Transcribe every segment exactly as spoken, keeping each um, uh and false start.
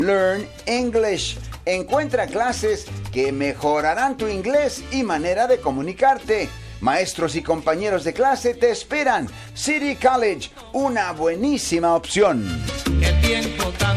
Learn English. Encuentra clases que mejorarán tu inglés y manera de comunicarte. Maestros y compañeros de clase te esperan. City College, una buenísima opción. ¡Qué tiempo tan...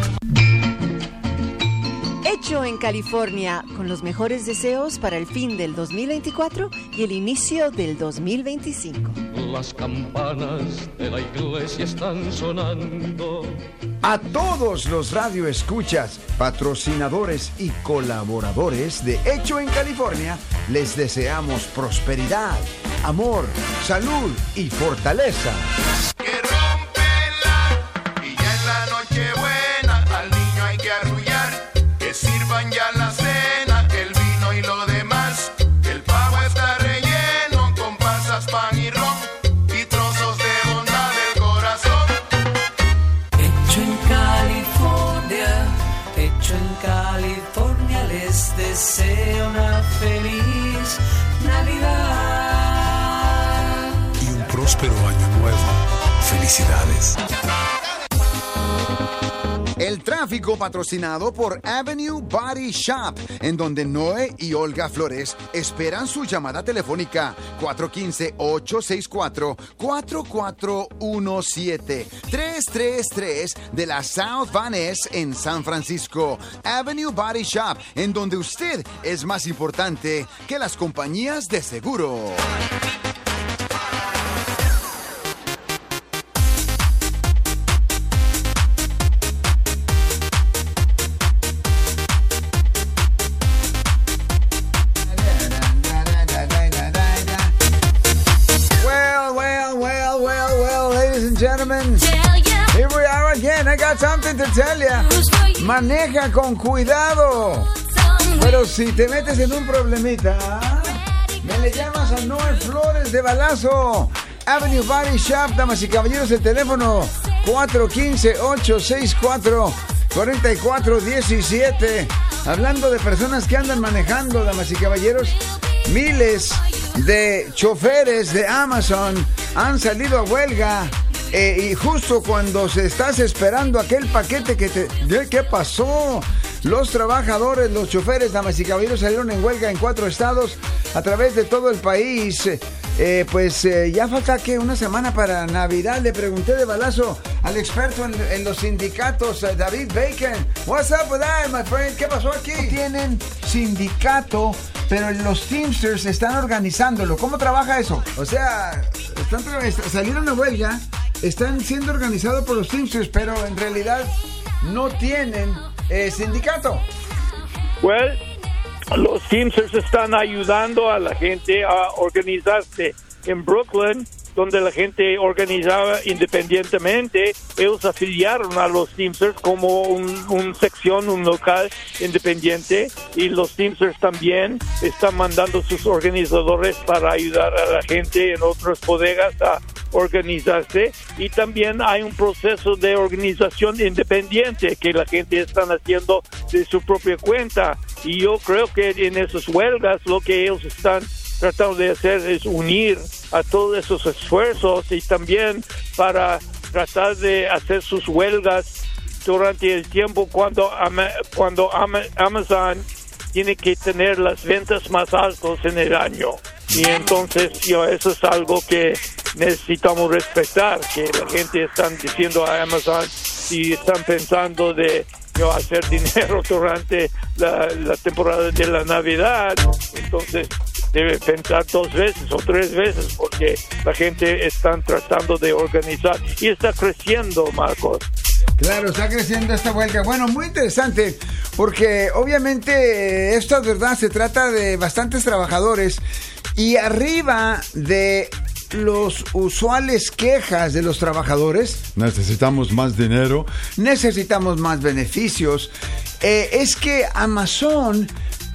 Hecho en California, con los mejores deseos para el fin del dos mil veinticuatro y el inicio del dos mil veinticinco. Las campanas de la iglesia están sonando. A todos los radioescuchas, patrocinadores y colaboradores de Hecho en California, les deseamos prosperidad, amor, salud y fortaleza. Que rómpela, y ya es la noche buena, al niño hay que arrullar, que sirvan ya la cena, el vino y lo demás, que el pavo está relleno con pasas, pan y ron, y trozos de bondad del corazón. Hecho en California, hecho en California, les deseo una feliz Navidad. Y un próspero año nuevo. Felicidades. El tráfico patrocinado por Avenue Body Shop, en donde Noé y Olga Flores esperan su llamada telefónica cuatro uno cinco, ocho seis cuatro, cuatro cuatro uno siete, tres tres tres de la South Van Ness en San Francisco. Avenue Body Shop, en donde usted es más importante que las compañías de seguro. Gentlemen, here we are again. I got something to tell you. Maneja con cuidado. Pero si te metes en un problemita, me le llamas a Noé Flores de Balazo. Avenue Body Shop, damas y caballeros, el teléfono cuatro uno cinco, ocho seis cuatro, cuatro cuatro uno siete. Hablando de personas que andan manejando, damas y caballeros, miles de choferes de Amazon han salido a huelga. Eh, y justo cuando se estás esperando aquel paquete que te... ¿Qué pasó? Los trabajadores, los choferes, damas y caballeros, salieron en huelga en cuatro estados a través de todo el país. Eh, pues eh, ya falta que una semana para Navidad. Le pregunté de balazo al experto en, en los sindicatos, eh, David Bacon. What's up with that, my friend? ¿Qué pasó aquí? Tienen sindicato, pero los Teamsters están organizándolo. ¿Cómo trabaja eso? O sea, están, salieron a huelga, están siendo organizados por los Teamsters, pero en realidad no tienen eh, sindicato. Well, los Teamsters están ayudando a la gente a organizarse. En Brooklyn, donde la gente organizaba independientemente, ellos afiliaron a los Teamsters como un, un sección, un local independiente, y los Teamsters también están mandando sus organizadores para ayudar a la gente en otras bodegas a organizarse, y también hay un proceso de organización independiente que la gente está haciendo de su propia cuenta, y yo creo que en esas huelgas lo que ellos están tratando de hacer es unir a todos esos esfuerzos, y también para tratar de hacer sus huelgas durante el tiempo cuando, cuando Amazon tiene que tener las ventas más altas en el año. Y entonces yo, eso es algo que necesitamos respetar, que la gente está diciendo a Amazon si están pensando de yo, hacer dinero durante la, la temporada de la Navidad, entonces debe pensar dos veces o tres veces, porque la gente está tratando de organizar y está creciendo, Marcos. Claro, está creciendo esta huelga. Bueno, muy interesante, porque obviamente esto es verdad, se trata de bastantes trabajadores, y arriba de los usuales quejas de los trabajadores, necesitamos más dinero, necesitamos más beneficios, eh, es que Amazon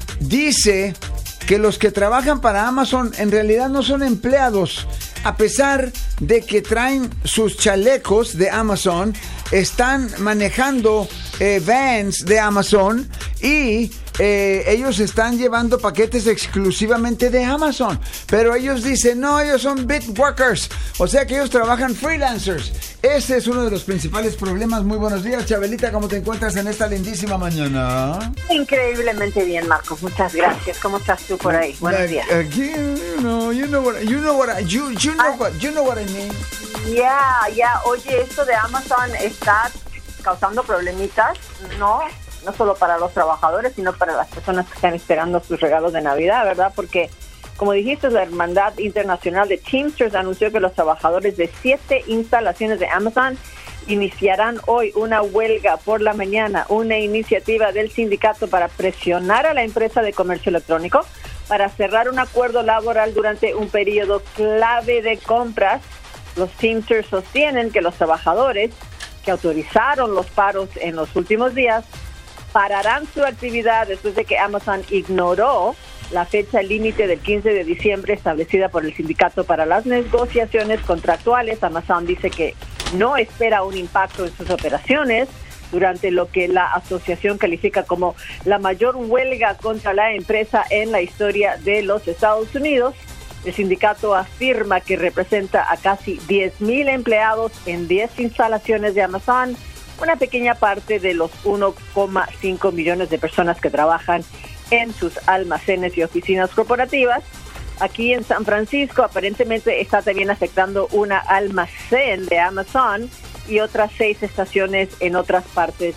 dice que los que trabajan para Amazon en realidad no son empleados, a pesar de que traen sus chalecos de Amazon, están manejando eh, vans de Amazon, y eh, ellos están llevando paquetes exclusivamente de Amazon, pero ellos dicen, no, ellos son bit workers, o sea que ellos trabajan freelancers. Ese es uno de los principales problemas. Muy buenos días, Chabelita, ¿cómo te encuentras en esta lindísima mañana? Increíblemente bien, Marcos, muchas gracias. ¿Cómo estás tú por ahí? Buenos like, días. Aquí, you know, you know what, you know what, I, you, you know what, you know what I mean. Ya, yeah, ya, yeah. Oye, esto de Amazon está causando problemitas, ¿no? No solo para los trabajadores, sino para las personas que están esperando sus regalos de Navidad, ¿verdad? Porque, como dijiste, la Hermandad Internacional de Teamsters anunció que los trabajadores de siete instalaciones de Amazon iniciarán hoy una huelga por la mañana, una iniciativa del sindicato para presionar a la empresa de comercio electrónico para cerrar un acuerdo laboral durante un periodo clave de compras. Los Teamsters sostienen que los trabajadores que autorizaron los paros en los últimos días pararán su actividad después de que Amazon ignoró la fecha límite del quince de diciembre establecida por el sindicato para las negociaciones contractuales. Amazon dice que no espera un impacto en sus operaciones durante lo que la asociación califica como la mayor huelga contra la empresa en la historia de los Estados Unidos. El sindicato afirma que representa a casi diez mil empleados en diez instalaciones de Amazon, una pequeña parte de los uno coma cinco millones de personas que trabajan en sus almacenes y oficinas corporativas. Aquí en San Francisco aparentemente está también afectando una almacén de Amazon y otras seis estaciones en otras partes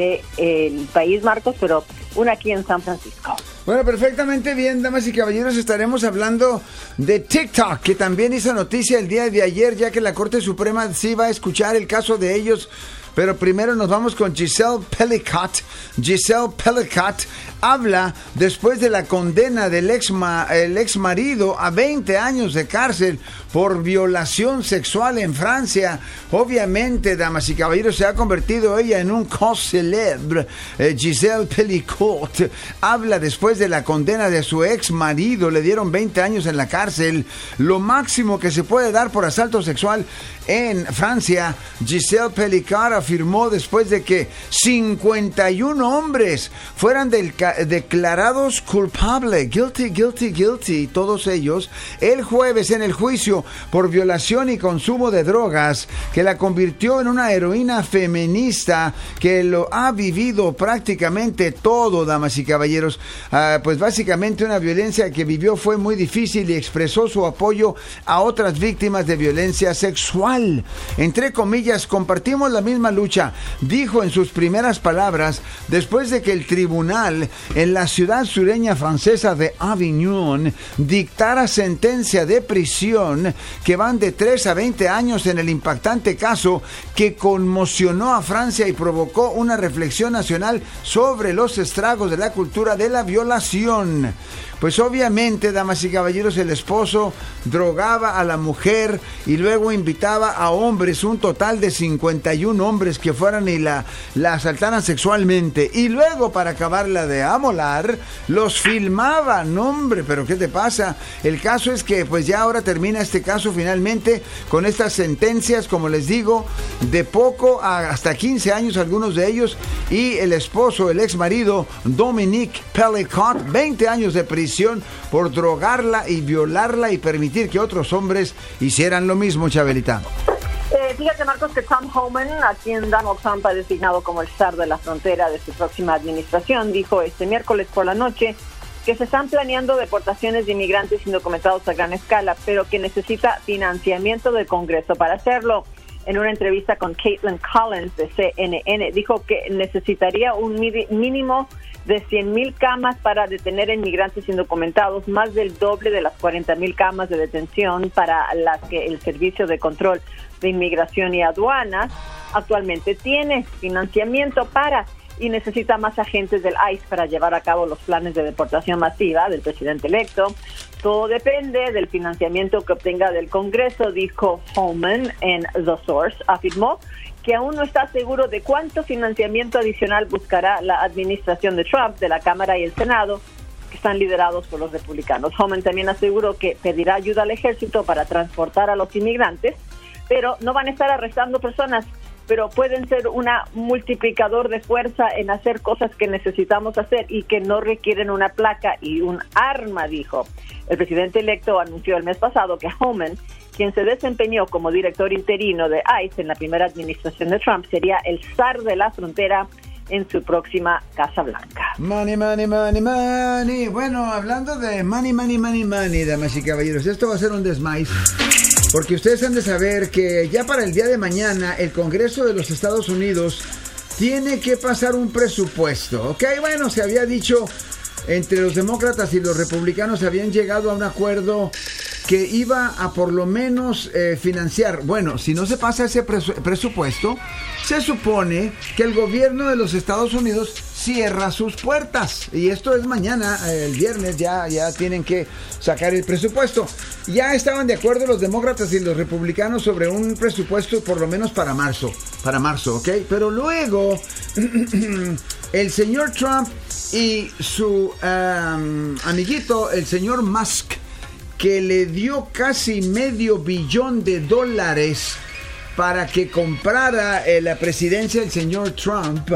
del país, Marcos, pero una aquí en San Francisco. Bueno, perfectamente bien, damas y caballeros, estaremos hablando de TikTok, que también hizo noticia el día de ayer, ya que la Corte Suprema sí va a escuchar el caso de ellos. Pero primero nos vamos con Giselle Pelicot. Giselle Pelicot habla después de la condena del ex, ma, el ex marido a veinte años de cárcel por violación sexual en Francia. Obviamente, damas y caballeros, se ha convertido ella en un cas célèbre. Eh, Giselle Pelicot habla después de la condena de su ex marido. Le dieron veinte años en la cárcel, lo máximo que se puede dar por asalto sexual en Francia. Giselle Pelicot afirmó después de que cincuenta y uno hombres fueran del, declarados culpables, guilty, guilty, guilty, todos ellos, el jueves en el juicio por violación y consumo de drogas, que la convirtió en una heroína feminista que lo ha vivido prácticamente todo, damas y caballeros. Uh, pues básicamente una violencia que vivió fue muy difícil y expresó su apoyo a otras víctimas de violencia sexual. Entre comillas, compartimos la misma lucha, dijo en sus primeras palabras después de que el tribunal en la ciudad sureña francesa de Avignon dictara sentencia de prisión que van de tres a veinte años en el impactante caso que conmocionó a Francia y provocó una reflexión nacional sobre los estragos de la cultura de la violación. Pues obviamente, damas y caballeros, el esposo drogaba a la mujer y luego invitaba a hombres, un total de cincuenta y uno hombres que fueran y la, la asaltaran sexualmente. Y luego, para acabarla de amolar, los filmaban. Hombre, ¿pero qué te pasa? El caso es que pues ya ahora termina este caso finalmente con estas sentencias, como les digo, de poco a hasta quince años algunos de ellos, y el esposo, el ex marido, Dominique Pelicot, veinte años de prisión por drogarla y violarla y permitir que otros hombres hicieran lo mismo, Chabelita. Eh, fíjate, Marcos, que Tom Homan, a quien Donald Trump ha designado como el zar de la frontera de su próxima administración, dijo este miércoles por la noche que se están planeando deportaciones de inmigrantes indocumentados a gran escala, pero que necesita financiamiento del Congreso para hacerlo. En una entrevista con Caitlin Collins de C N N, dijo que necesitaría un mínimo de cien mil camas para detener a inmigrantes indocumentados, más del doble de las cuarenta mil camas de detención para las que el Servicio de Control de Inmigración y Aduanas actualmente tiene financiamiento para, y necesita más agentes del I C E para llevar a cabo los planes de deportación masiva del presidente electo. Todo depende del financiamiento que obtenga del Congreso, dijo Holman en The Source. Afirmó que aún no está seguro de cuánto financiamiento adicional buscará la administración de Trump de la Cámara y el Senado, que están liderados por los republicanos. Holman también aseguró que pedirá ayuda al ejército para transportar a los inmigrantes, pero no van a estar arrestando personas pero pueden ser un multiplicador de fuerza en hacer cosas que necesitamos hacer y que no requieren una placa y un arma, dijo. El presidente electo anunció el mes pasado que Homan, quien se desempeñó como director interino de ICE en la primera administración de Trump, sería el zar de la frontera en su próxima Casa Blanca. Money, money, money, money. Bueno, hablando de money, money, money, money, damas y caballeros, esto va a ser un desmais, porque ustedes han de saber que ya para el día de mañana el Congreso de los Estados Unidos tiene que pasar un presupuesto, ¿ok? Bueno, se había dicho entre los demócratas y los republicanos, habían llegado a un acuerdo que iba a por lo menos eh, financiar. Bueno, si no se pasa ese presu- presupuesto, se supone que el gobierno de los Estados Unidos cierra sus puertas. Y esto es mañana, eh, el viernes, ya, ya tienen que sacar el presupuesto. Ya estaban de acuerdo los demócratas y los republicanos sobre un presupuesto por lo menos para marzo. Para marzo, ¿ok? Pero luego, el señor Trump y su um, amiguito, el señor Musk, que le dio casi medio billón de dólares para que comprara eh, la presidencia del señor Trump.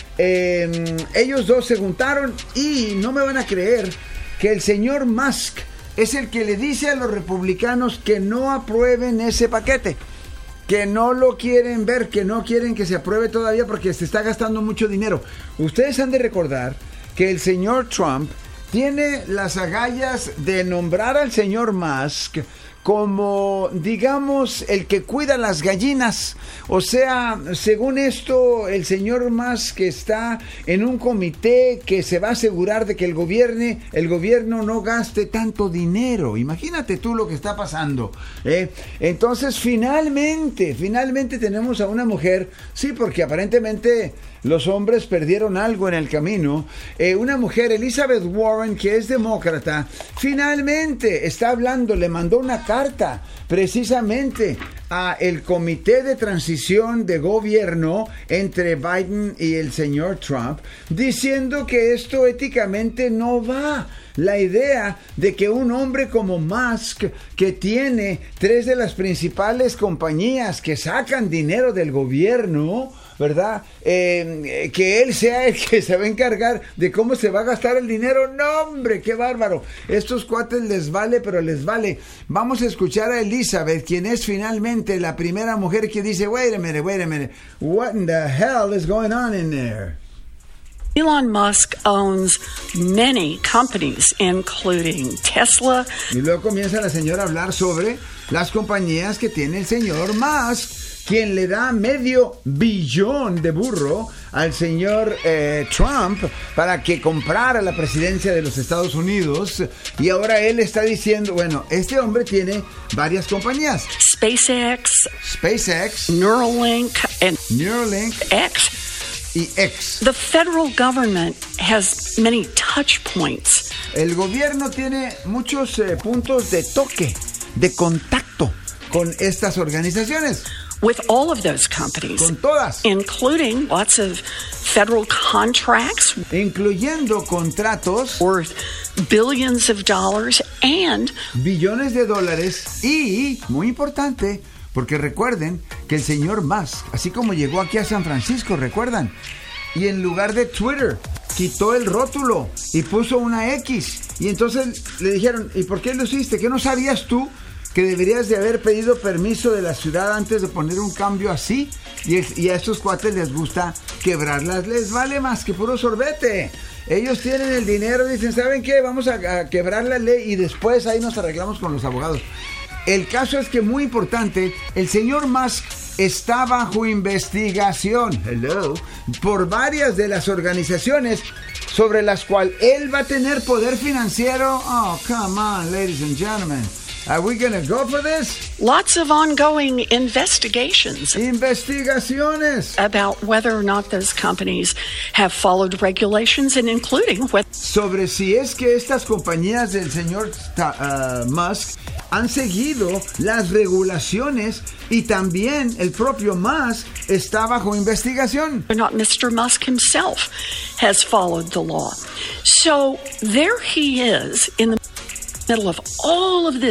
Eh, ellos dos se juntaron y no me van a creer que el señor Musk es el que le dice a los republicanos que no aprueben ese paquete, que no lo quieren ver, que no quieren que se apruebe todavía porque se está gastando mucho dinero. Ustedes han de recordar que el señor Trump tiene las agallas de nombrar al señor Musk como, digamos, el que cuida las gallinas. O sea, según esto, el señor Musk está en un comité que se va a asegurar de que el gobierno, el gobierno no gaste tanto dinero. Imagínate tú lo que está pasando, ¿eh? Entonces, finalmente, finalmente tenemos a una mujer, sí, porque aparentemente los hombres perdieron algo en el camino. Eh, una mujer, Elizabeth Warren, que es demócrata, finalmente está hablando, le mandó una carta precisamente a el comité de transición de gobierno entre Biden y el señor Trump, diciendo que esto éticamente no va. La idea de que un hombre como Musk, que tiene tres de las principales compañías que sacan dinero del gobierno, ¿verdad? Eh, que él sea el que se va a encargar de cómo se va a gastar el dinero. ¡No, hombre! ¡Qué bárbaro! Estos cuates les vale, pero les vale. Vamos a escuchar a Elizabeth, quien es finalmente la primera mujer que dice, wait a minute, wait a minute, what in the hell is going on in there? Elon Musk owns many companies, including Tesla. Y luego comienza la señora a hablar sobre las compañías que tiene el señor Musk, quien le da medio billón de burro al señor eh, Trump para que comprara la presidencia de los Estados Unidos. Y ahora él está diciendo, bueno, este hombre tiene varias compañías. SpaceX. SpaceX. Neuralink. And Neuralink. X. Y X. The federal government has many touch points. El gobierno tiene muchos eh, puntos de toque, de contacto con estas organizaciones. With all of those companies. Con todas. Including lots of federal contracts. Incluyendo contratos. Worth billions of dollars and. Billones de dólares. Y, muy importante, porque recuerden que el señor Musk, así como llegó aquí a San Francisco, ¿recuerdan? Y en lugar de Twitter, quitó el rótulo y puso una X. Y entonces le dijeron, ¿y por qué lo hiciste? ¿Qué no sabías tú que deberías de haber pedido permiso de la ciudad antes de poner un cambio así? Y, es, y a estos cuates les gusta quebrarlas, les vale más que puro sorbete. Ellos tienen el dinero, dicen, ¿saben qué? Vamos a, a quebrar la ley y después ahí nos arreglamos con los abogados. El caso es que, muy importante, el señor Musk está bajo investigación, hello, por varias de las organizaciones sobre las cuales él va a tener poder financiero. Oh, come on, ladies and gentlemen. Are we going to go for this? Lots of ongoing investigations. Investigaciones. About whether or not those companies have followed regulations and including what... Sobre si es que estas compañías del señor uh, Musk han seguido las regulaciones y también el propio Musk está bajo investigación. Not Mister Musk himself has followed the law. So there he is in the middle of all of this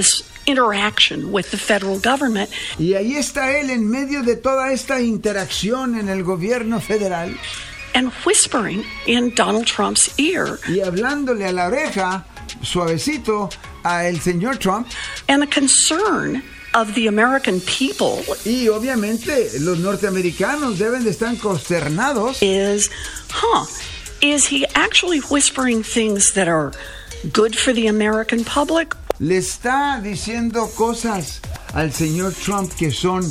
interaction with the federal government. Y ahí está él en medio de toda esta interacción en el gobierno federal. And whispering in Donald Trump's ear. Y hablándole a la oreja, suavecito, a el señor Trump. And a concern of the American people. Y obviamente los norteamericanos deben de estar consternados. Is, huh, is he actually whispering things that are good for the American public? ¿Le está diciendo cosas al señor Trump que son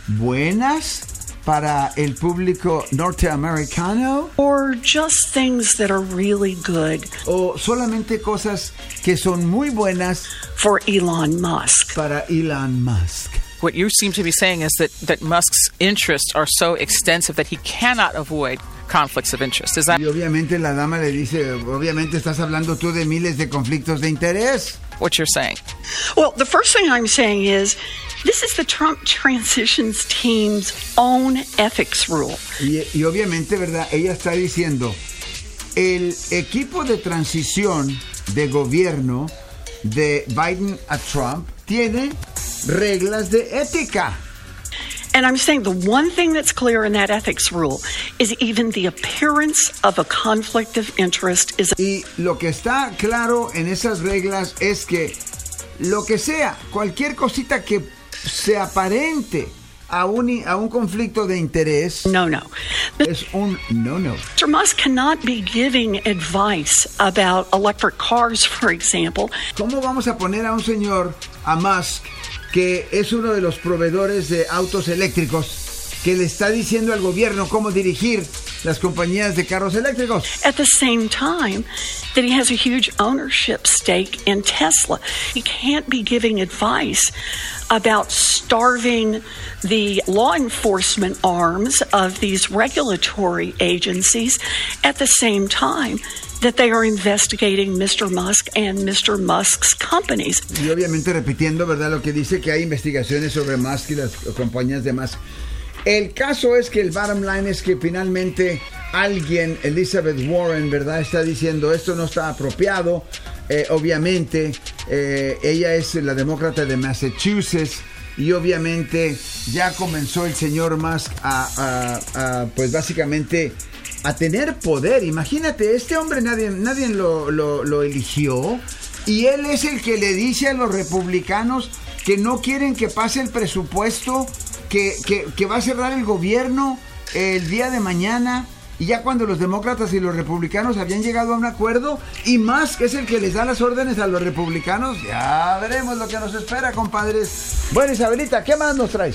buenas para el público norteamericano? Or just things that are really good? ¿O solamente cosas que son muy buenas for Elon Musk? Para Elon Musk. What you seem to be saying is that, that Musk's interests are so extensive that he cannot avoid conflicts of interest. Is that? Y obviamente la dama le dice, obviamente estás hablando tú de miles de conflictos de interés. What you're saying? Well, the first thing I'm saying is this is the Trump Transitions Team's own ethics rule. Y, y obviamente, ¿verdad? Ella está diciendo, el equipo de transición de gobierno de Biden a Trump tiene reglas de ética. And I'm saying the one thing that's clear in that ethics rule is even the appearance of a conflict of interest is... Y lo que está claro en esas reglas es que lo que sea, cualquier cosita que se aparente a un, a un conflicto de interés... No, no. Es un no, no. Mister Musk cannot be giving advice about electric cars, for example. ¿Cómo vamos a poner a un señor, a Musk, que es uno de los proveedores de autos eléctricos, que le está diciendo al gobierno cómo dirigir las compañías de carros eléctricos? At the same time that he has a huge ownership stake in Tesla. He can't be giving advice about starving the law enforcement arms of these regulatory agencies at the same time that they are investigating Mister Musk and Mister Musk's companies. Y obviamente repitiendo, ¿verdad?, lo que dice que hay investigaciones sobre Musk y las compañías de Musk. El caso es que el bottom line es que finalmente alguien, Elizabeth Warren, ¿verdad?, está diciendo esto no está apropiado. Eh, obviamente, eh, ella es la demócrata de Massachusetts y obviamente ya comenzó el señor Musk a, a, a pues básicamente a tener poder. Imagínate, este hombre nadie, nadie lo, lo, lo eligió y él es el que le dice a los republicanos que no quieren que pase el presupuesto, que, que, que va a cerrar el gobierno el día de mañana. Y ya cuando los demócratas y los republicanos habían llegado a un acuerdo, y Musk es el que les da las órdenes a los republicanos, ya veremos lo que nos espera, compadres. Bueno, Isabelita, ¿qué más nos traes?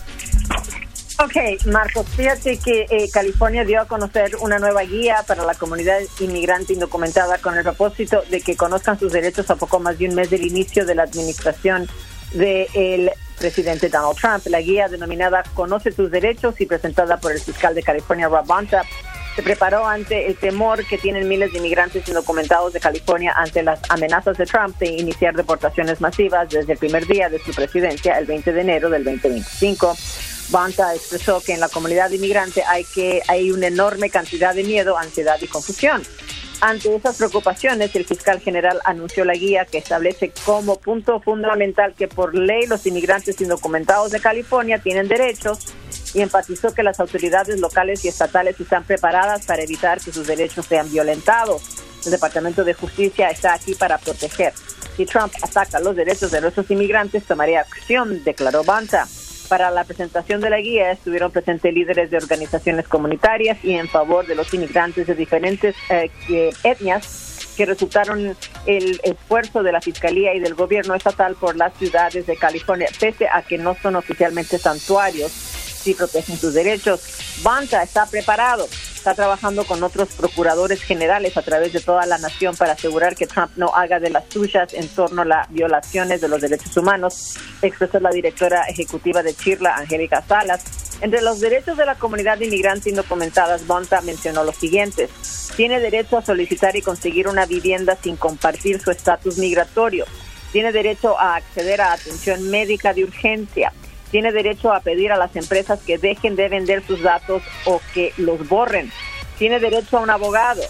Ok, Marcos, fíjate que eh, California dio a conocer una nueva guía para la comunidad inmigrante indocumentada con el propósito de que conozcan sus derechos a poco más de un mes del inicio de la administración del presidente Donald Trump. La guía denominada Conoce tus derechos y presentada por el fiscal de California, Rob Bonta, se preparó ante el temor que tienen miles de inmigrantes indocumentados de California ante las amenazas de Trump de iniciar deportaciones masivas desde el primer día de su presidencia, el veinte de enero del veinte veinticinco. Bonta expresó que en la comunidad inmigrante hay que hay una enorme cantidad de miedo, ansiedad y confusión. Ante esas preocupaciones, el fiscal general anunció la guía que establece como punto fundamental que por ley los inmigrantes indocumentados de California tienen derechos y enfatizó que las autoridades locales y estatales están preparadas para evitar que sus derechos sean violentados. El Departamento de Justicia está aquí para proteger. Si Trump ataca los derechos de nuestros inmigrantes, tomaría acción, declaró Bonta. Para la presentación de la guía estuvieron presentes líderes de organizaciones comunitarias y en favor de los inmigrantes de diferentes eh, etnias que resultaron el esfuerzo de la Fiscalía y del gobierno estatal por las ciudades de California, pese a que no son oficialmente santuarios, sí protegen sus derechos. Bonta está preparado. Está trabajando con otros procuradores generales a través de toda la nación para asegurar que Trump no haga de las suyas en torno a las violaciones de los derechos humanos, expresó la directora ejecutiva de Chirla, Angélica Salas. Entre los derechos de la comunidad de inmigrantes indocumentadas, Bonta mencionó los siguientes. Tiene derecho a solicitar y conseguir una vivienda sin compartir su estatus migratorio. Tiene derecho a acceder a atención médica de urgencia. Tiene derecho a pedir a las empresas que dejen de vender sus datos o que los borren. Tiene derecho a un abogado.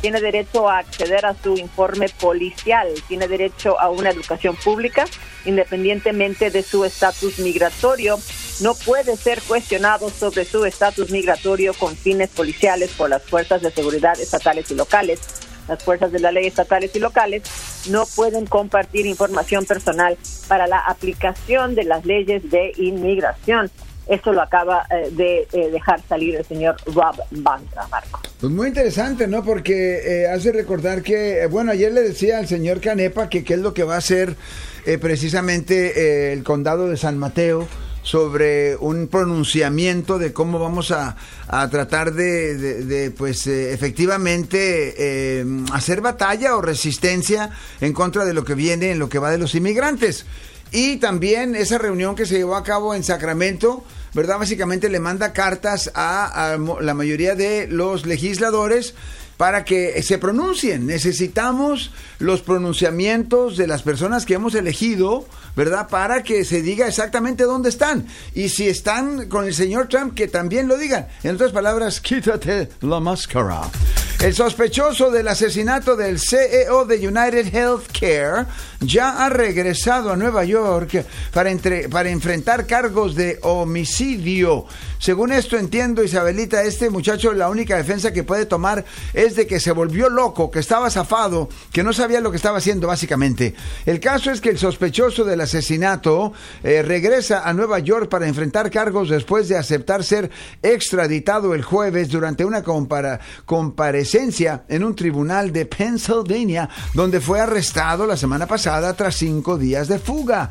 tiene derecho a acceder a su informe policial, tiene derecho a una educación pública, independientemente de su estatus migratorio. No puede ser cuestionado sobre su estatus migratorio con fines policiales por las fuerzas de seguridad estatales y locales. Las fuerzas de la ley estatales y locales no pueden compartir información personal para la aplicación de las leyes de inmigración. Esto lo acaba eh, de eh, dejar salir el señor Rob Bonta, Marco. Pues muy interesante, ¿no? Porque eh, hace recordar que, eh, bueno, ayer le decía al señor Canepa que qué es lo que va a hacer eh, precisamente eh, el condado de San Mateo sobre un pronunciamiento de cómo vamos a, a tratar de, de, de pues, eh, efectivamente eh, hacer batalla o resistencia en contra de lo que viene en lo que va de los inmigrantes. Y también esa reunión que se llevó a cabo en Sacramento, ¿verdad? Básicamente le manda cartas a, a la mayoría de los legisladores para que se pronuncien. Necesitamos los pronunciamientos de las personas que hemos elegido, ¿verdad? Para que se diga exactamente dónde están. Y si están con el señor Trump, que también lo digan. En otras palabras, quítate la máscara. El sospechoso del asesinato del C E O de United Healthcare ya ha regresado a Nueva York para, entre, para enfrentar cargos de homicidio. Según esto entiendo, Isabelita, este muchacho la única defensa que puede tomar es de que se volvió loco, que estaba zafado, que no sabía lo que estaba haciendo básicamente. El caso es que el sospechoso del asesinato eh, regresa a Nueva York para enfrentar cargos después de aceptar ser extraditado el jueves durante una compara- comparecencia en un tribunal de Pennsylvania, donde fue arrestado la semana pasada tras cinco días de fuga.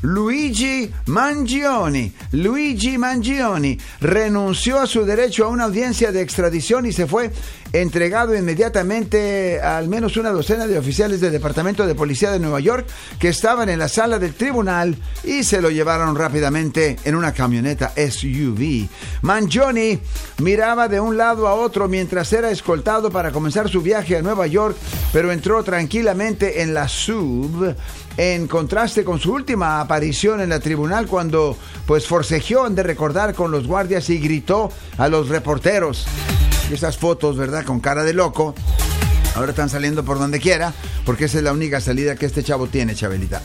Luigi Mangione, Luigi Mangione renunció a su derecho a una audiencia de extradición y se fue entregado inmediatamente a al menos una docena de oficiales del Departamento de Policía de Nueva York que estaban en la sala del tribunal y se lo llevaron rápidamente en una camioneta S U V. Mangione miraba de un lado a otro mientras era escoltado para comenzar su viaje a Nueva York, pero entró tranquilamente en la sub, en contraste con su última aparición en la tribunal cuando pues forcejeó, han de recordar, con los guardias y gritó a los reporteros. Y esas fotos, ¿verdad?, con cara de loco, ahora están saliendo por donde quiera, porque esa es la única salida que este chavo tiene, Chabelita.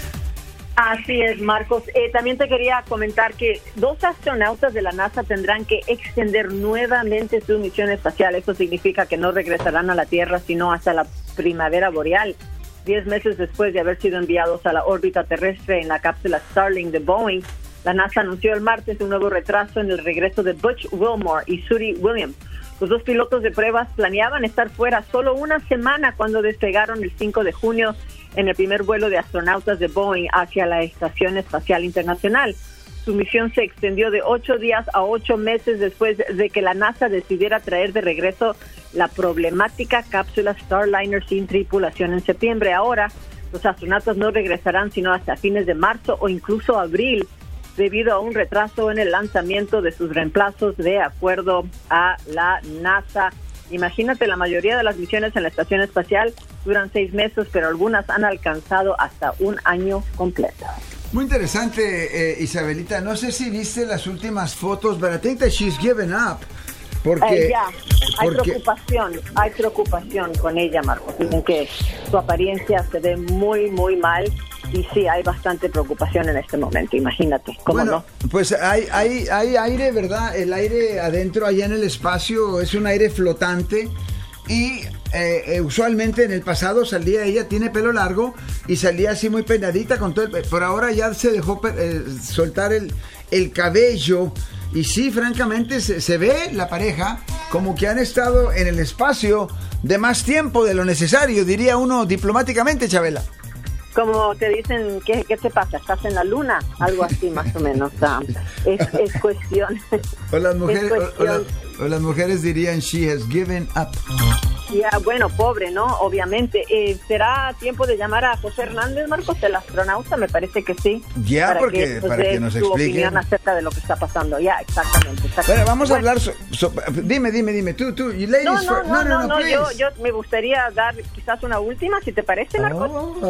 Así es, Marcos. Eh, también te quería comentar que dos astronautas de la NASA tendrán que extender nuevamente su misión espacial. Esto significa que no regresarán a la Tierra sino hasta la primavera boreal. Diez meses después de haber sido enviados a la órbita terrestre en la cápsula Starlink de Boeing, la NASA anunció el martes un nuevo retraso en el regreso de Butch Wilmore y Suri Williams. Los dos pilotos de pruebas planeaban estar fuera solo una semana cuando despegaron el cinco de junio en el primer vuelo de astronautas de Boeing hacia la Estación Espacial Internacional. Su misión se extendió de ocho días a ocho meses después de que la NASA decidiera traer de regreso la problemática cápsula Starliner sin tripulación en septiembre. Ahora, los astronautas no regresarán sino hasta fines de marzo o incluso abril, debido a un retraso en el lanzamiento de sus reemplazos, de acuerdo a la NASA. Imagínate, la mayoría de las misiones en la estación espacial duran seis meses, pero algunas han alcanzado hasta un año completo. Muy interesante, eh, Isabelita. No sé si viste las últimas fotos, but I think that she's given up. Porque, eh, ya, hay porque... preocupación, hay preocupación con ella, Marcos. Dicen que su apariencia se ve muy, muy mal. Y sí, hay bastante preocupación en este momento, imagínate, ¿cómo bueno, no? Pues hay, hay, hay aire, ¿verdad? El aire adentro, allá en el espacio, es un aire flotante. Y eh, eh, usualmente en el pasado salía, ella tiene pelo largo y salía así muy peinadita con todo el, por ahora ya se dejó eh, soltar el, el cabello. Y sí, francamente, se, se ve la pareja como que han estado en el espacio de más tiempo de lo necesario, diría uno diplomáticamente, Chabela. Como te dicen, ¿qué, qué te pasa? ¿Estás en la luna? Algo así, más o menos. Uh, es, es cuestión. O las mujeres, cuestión. O, o, las, o las mujeres dirían, she has given up. Ya, bueno, pobre, ¿no? Obviamente. Eh, ¿Será tiempo de llamar a José Hernández, Marcos, el astronauta? Me parece que sí. Ya, para porque que, pues, para que nos su explique. opinión acerca de lo que está pasando. Ya, exactamente. exactamente. Bueno, vamos bueno. a hablar. So, so, dime, dime, dime. Tú, tú. You ladies no, no, first. no, no, no, no, no yo, yo me gustaría dar quizás una última, si te parece, Marcos.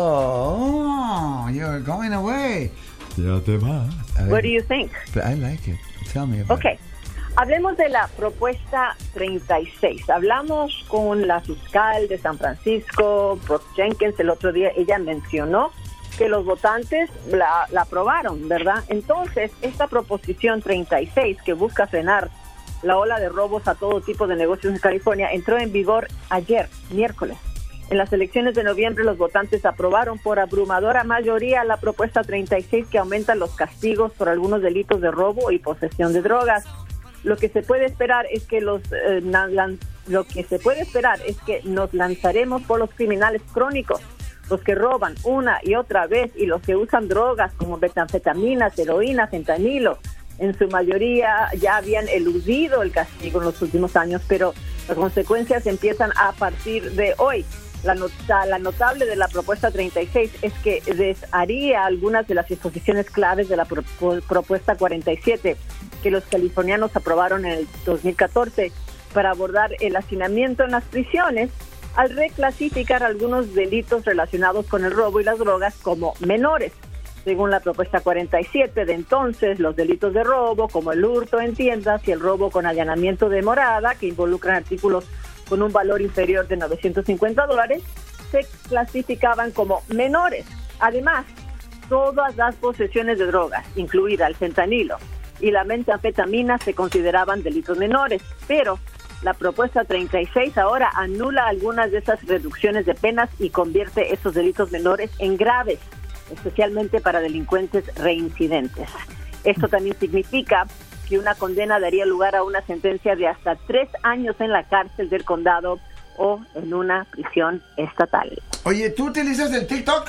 Oh, oh you're going away. Ya te vas. What do you think? I like it. Tell me about Okay. it. Hablemos de la propuesta treinta y seis. Hablamos con la fiscal de San Francisco, Brooke Jenkins, el otro día. Ella mencionó que los votantes la, la aprobaron, ¿verdad? Entonces, esta proposición treinta y seis, que busca frenar la ola de robos a todo tipo de negocios en California, entró en vigor ayer, miércoles. En las elecciones de noviembre, los votantes aprobaron por abrumadora mayoría la propuesta treinta y seis, que aumenta los castigos por algunos delitos de robo y posesión de drogas. Lo que se puede esperar es que los eh, lan- lo que se puede esperar es que nos lanzaremos por los criminales crónicos, los que roban una y otra vez y los que usan drogas como metanfetaminas, heroína, fentanilo. En su mayoría ya habían eludido el castigo en los últimos años, pero las consecuencias empiezan a partir de hoy. La, nota, la notable de la propuesta treinta y seis es que desharía algunas de las disposiciones claves de la pro, propuesta cuarenta y siete, que los californianos aprobaron en el dos mil catorce para abordar el hacinamiento en las prisiones, al reclasificar algunos delitos relacionados con el robo y las drogas como menores. Según la propuesta cuarenta y siete de entonces, los delitos de robo, como el hurto en tiendas y el robo con allanamiento de morada, que involucran artículos con un valor inferior de novecientos cincuenta dólares, se clasificaban como menores. Además, todas las posesiones de drogas, incluida el fentanilo y la metanfetamina, se consideraban delitos menores, pero la propuesta treinta y seis ahora anula algunas de esas reducciones de penas y convierte esos delitos menores en graves, especialmente para delincuentes reincidentes. Esto también significa que una condena daría lugar a una sentencia de hasta tres años en la cárcel del condado o en una prisión estatal. Oye, ¿tú utilizas el TikTok?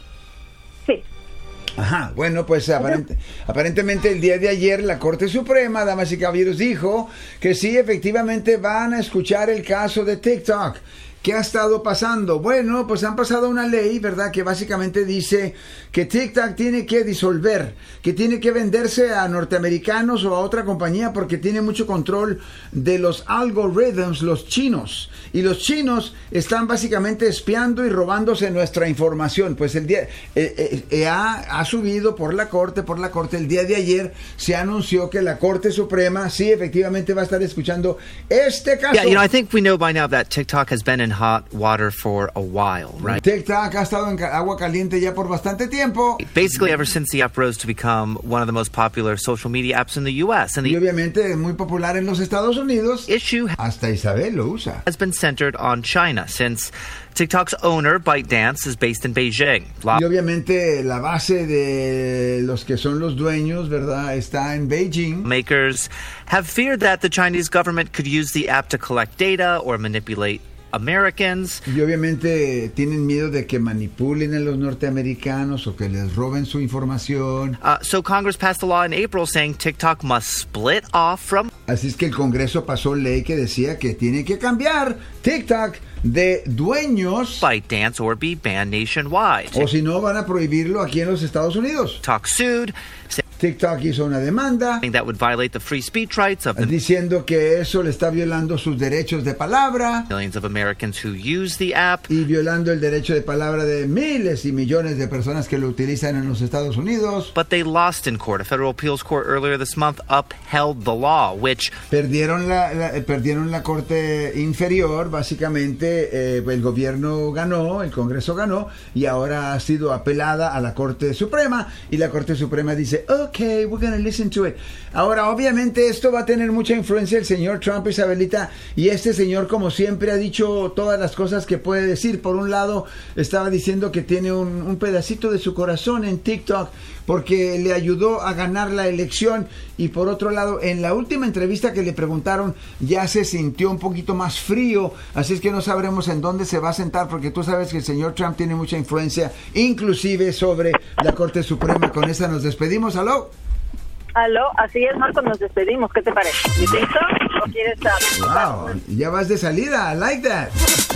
Sí. Ajá, bueno, pues aparent, aparentemente el día de ayer la Corte Suprema, damas y caballeros, dijo que sí, efectivamente van a escuchar el caso de TikTok. ¿Qué ha estado pasando? Bueno, pues han pasado una ley, ¿verdad?, que básicamente dice que TikTok tiene que disolver, que tiene que venderse a norteamericanos o a otra compañía porque tiene mucho control de los algoritmos, los chinos. Y los chinos están básicamente espiando y robándose nuestra información. Pues el día eh, eh, ha, ha subido por la Corte, por la Corte. El día de ayer se anunció que la Corte Suprema sí efectivamente va a estar escuchando este caso. Yeah, you know, I think we know by now that TikTok has been in hot water for a while, right? TikTok ha estado en agua caliente ya por bastante tiempo. Basically ever since the app rose to become one of the most popular social media apps in the U S. And the y obviamente muy popular en los Estados Unidos. Issue hasta Isabel lo usa. Has been centered on China since TikTok's owner, ByteDance, is based in Beijing. Y obviamente la base de los que son los dueños, ¿verdad?, está en Beijing. Makers have feared that the Chinese government could use the app to collect data or manipulate Americans. Y obviamente tienen miedo de que manipulen a los norteamericanos o que les roben su información. Uh, so Congress passed a law in April saying TikTok must split off from... Así es que el Congreso pasó ley que decía que tiene que cambiar TikTok de dueños ByteDance or be banned nationwide. O si no, van a prohibirlo aquí en los Estados Unidos. TikTok sued. TikTok hizo una demanda that would violate the free speech rights of the diciendo que eso le está violando sus derechos de palabra millions of Americans who use the app y violando el derecho de palabra de miles y millones de personas que lo utilizan en los Estados Unidos. But they lost in court. A federal appeals court earlier this month upheld the law, which perdieron la, la perdieron la corte inferior. Básicamente eh, el gobierno ganó, el Congreso ganó y ahora ha sido apelada a la Corte Suprema y la Corte Suprema dice okay, we're going to listen to it. Ahora, obviamente, esto va a tener mucha influencia el señor Trump, Isabelita, y este señor, como siempre, ha dicho todas las cosas que puede decir. Por un lado, estaba diciendo que tiene un, un pedacito de su corazón en TikTok porque le ayudó a ganar la elección, y por otro lado, en la última entrevista que le preguntaron, ya se sintió un poquito más frío, así es que no sabremos en dónde se va a sentar, porque tú sabes que el señor Trump tiene mucha influencia, inclusive sobre la Corte Suprema. Con esta nos despedimos. ¿Aló? Aló, así es, Marco, nos despedimos. ¿Qué te parece? ¿Listo? ¿O quieres saber? Wow, ya vas de salida. I like that.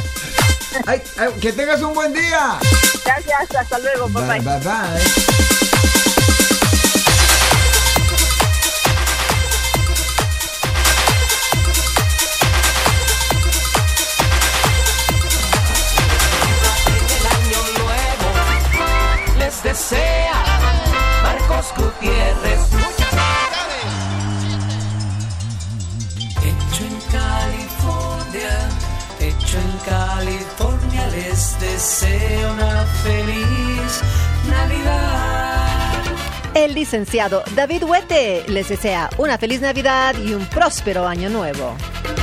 Ay, ay, que tengas un buen día. Gracias, hasta luego. Bye bye. Bye bye. bye. Desea Marcos Gutiérrez. desea una feliz Navidad. El licenciado David Huete les desea una feliz Navidad y un próspero año nuevo.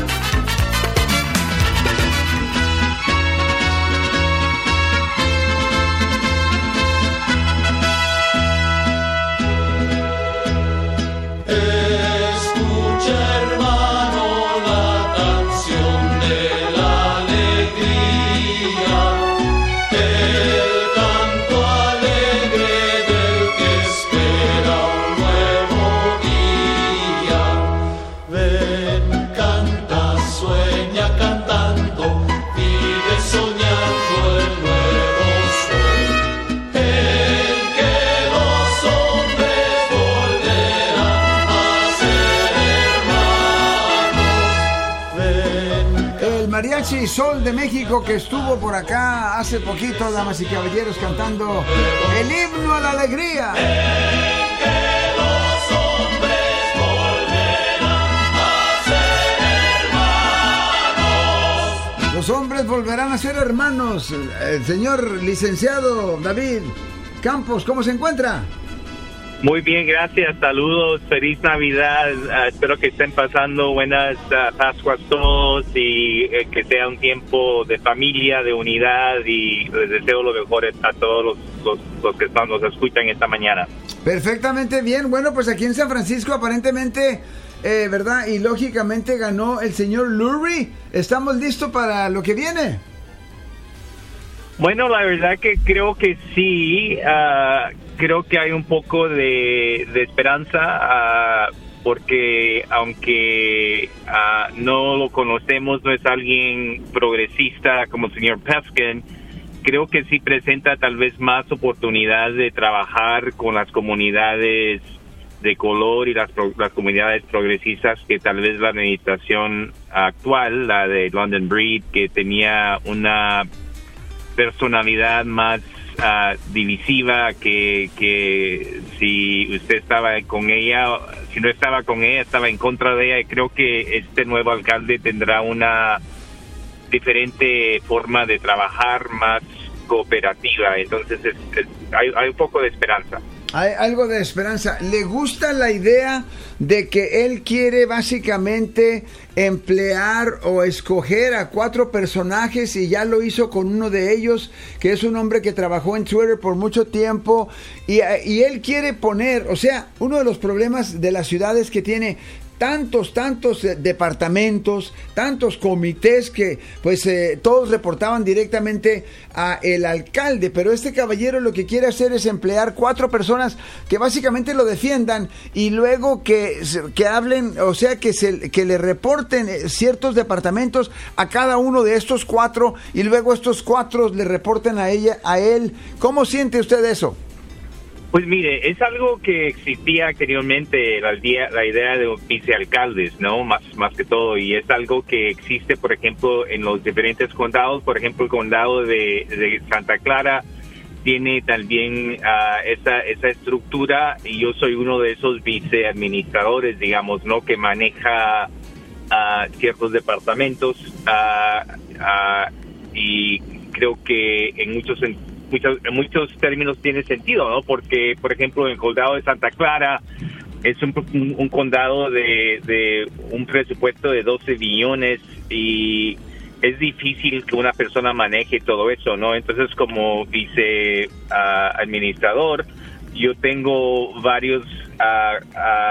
Mariachi Sol de México, que estuvo por acá hace poquito, damas y caballeros, cantando el himno a la alegría. Los hombres volverán a ser hermanos. El señor licenciado David Campos, ¿cómo se encuentra? Muy bien, gracias, saludos, feliz Navidad, uh, espero que estén pasando buenas uh, Pascuas todos y uh, que sea un tiempo de familia, de unidad, y les deseo lo mejor a todos los, los, los que están, nos escuchan esta mañana. Perfectamente bien, bueno, pues aquí en San Francisco aparentemente, eh, ¿verdad? Y lógicamente ganó el señor Lurie. ¿Estamos listos para lo que viene? Bueno, la verdad que creo que sí, uh, creo que hay un poco de, de esperanza, uh, porque aunque uh, no lo conocemos, no es alguien progresista como el señor Peskin, creo que sí presenta tal vez más oportunidad de trabajar con las comunidades de color y las, las comunidades progresistas que tal vez la administración actual, la de London Breed, que tenía una personalidad más uh, divisiva, que, que si usted estaba con ella, si no estaba con ella, estaba en contra de ella. Y creo que este nuevo alcalde tendrá una diferente forma de trabajar, más cooperativa. Entonces es, es, hay, hay un poco de esperanza. Hay algo de esperanza. ¿Le gusta la idea de que él quiere básicamente emplear o escoger a cuatro personajes, y ya lo hizo con uno de ellos, que es un hombre que trabajó en Twitter por mucho tiempo, y, y él quiere poner, o sea, uno de los problemas de la ciudad es que tiene tantos, tantos eh, departamentos, tantos comités que pues eh, todos reportaban directamente a el alcalde, pero este caballero lo que quiere hacer es emplear cuatro personas que básicamente lo defiendan y luego que, que hablen, o sea, que, se, que le reporten ciertos departamentos a cada uno de estos cuatro y luego estos cuatro le reporten a ella, a él. ¿Cómo siente usted eso? Pues mire, es algo que existía anteriormente, la idea, la idea de vicealcaldes, ¿no? Más, más que todo, y es algo que existe, por ejemplo, en los diferentes condados. Por ejemplo, el condado de, de Santa Clara tiene también uh, esa, esa estructura, y yo soy uno de esos viceadministradores, digamos, ¿no? Que maneja uh, ciertos departamentos, uh, uh, y creo que en muchos Muchos, en muchos términos tiene sentido, ¿no? Porque, por ejemplo, en el condado de Santa Clara es un, un, un condado de, de un presupuesto de doce billones, y es difícil que una persona maneje todo eso, ¿no? Entonces, como vice uh, administrador, yo tengo varios uh,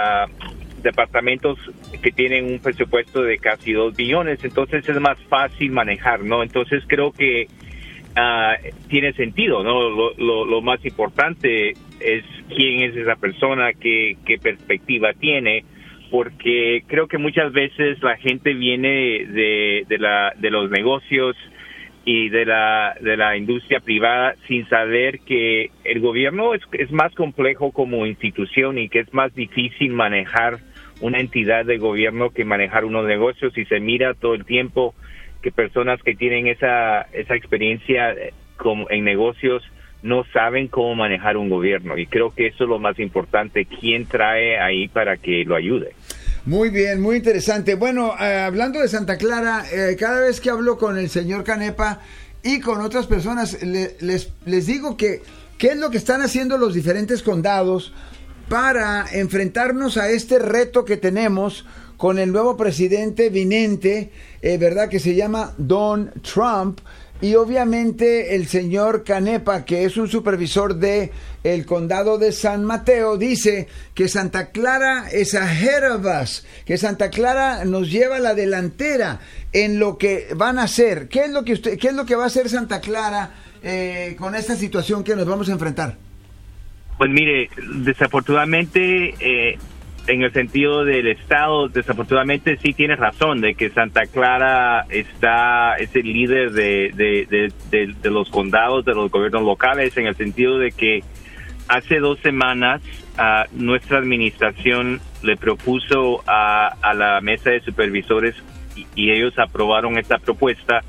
uh, departamentos que tienen un presupuesto de casi dos billones, entonces es más fácil manejar, ¿no? Entonces creo que Uh, tiene sentido, ¿no? Lo, lo, lo más importante es quién es esa persona, qué, qué perspectiva tiene, porque creo que muchas veces la gente viene de, de, la, de los negocios y de la, de la industria privada sin saber que el gobierno es, es más complejo como institución y que es más difícil manejar una entidad de gobierno que manejar unos negocios, y se mira todo el tiempo que personas que tienen esa esa experiencia como en negocios no saben cómo manejar un gobierno, y creo que eso es lo más importante, quién trae ahí para que lo ayude. Muy bien, muy interesante. Bueno, eh, hablando de Santa Clara, eh, cada vez que hablo con el señor Canepa, y con otras personas. Le, les, les digo que qué es lo que están haciendo los diferentes condados para enfrentarnos a este reto que tenemos con el nuevo presidente vinente, eh, ¿verdad? Que se llama Don Trump. Y obviamente el señor Canepa, que es un supervisor de el condado de San Mateo, dice que Santa Clara es ahead of us, que Santa Clara nos lleva a la delantera en lo que van a hacer. ¿Qué es lo que usted, qué es lo que va a hacer Santa Clara eh, con esta situación que nos vamos a enfrentar? Pues mire, desafortunadamente, eh, en el sentido del Estado, desafortunadamente sí tienes razón de que Santa Clara está es el líder de, de, de, de, de los condados, de los gobiernos locales, en el sentido de que hace dos semanas uh, nuestra administración le propuso a, a la mesa de supervisores y, y ellos aprobaron esta propuesta